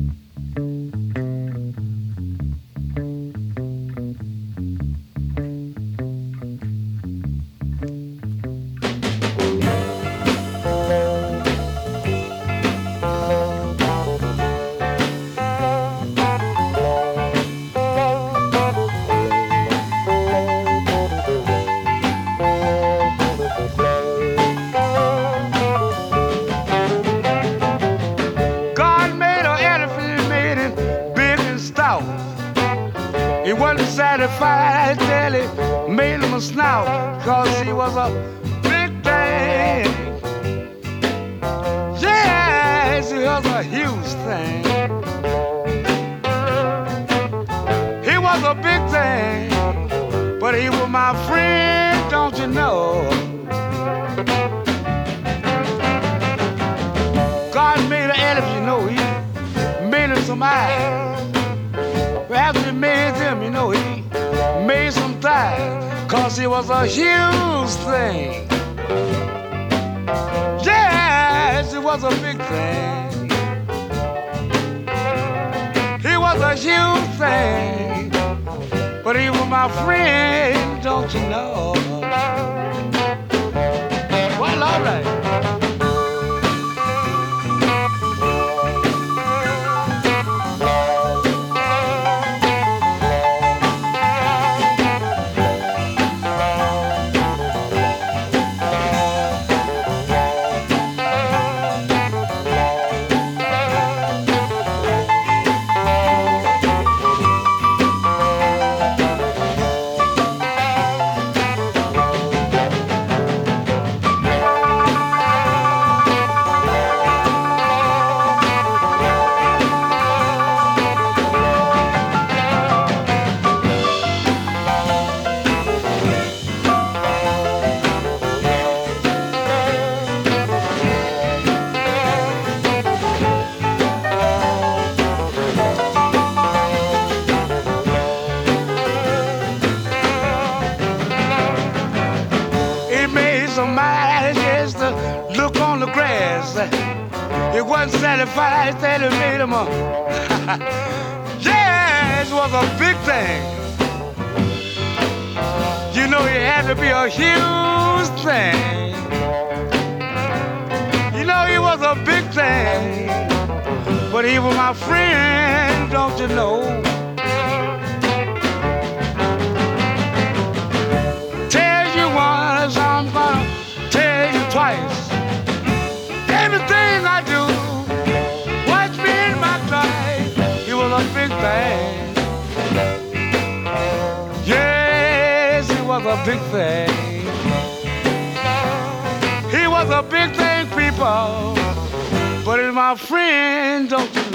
God made an elephant, made it big and stout. He wasn't satisfied till he made him a snout, cause he was a big thing. Yes, he was a huge thing. He was a big thing, but he was my friend, don't you know? God made an elephant, you know, he made him some eyes. After he made them, you know, he made some thighs, cause he was a huge thing. Yes, he was a big thing. He was a huge thing, but he was my friend, don't you know? Well, all right. Look on the grass. It wasn't satisfied that it made him a yes, it was a big thing. You know it had to be a huge thing. You know he was a big thing, but he was my friend, don't you know? Tell you once, I'm gonna tell you twice. Everything I do, watch me in my life. He was a big thing. Yes, he was a big thing. He was a big thing, people. But he's my friend, don't you know?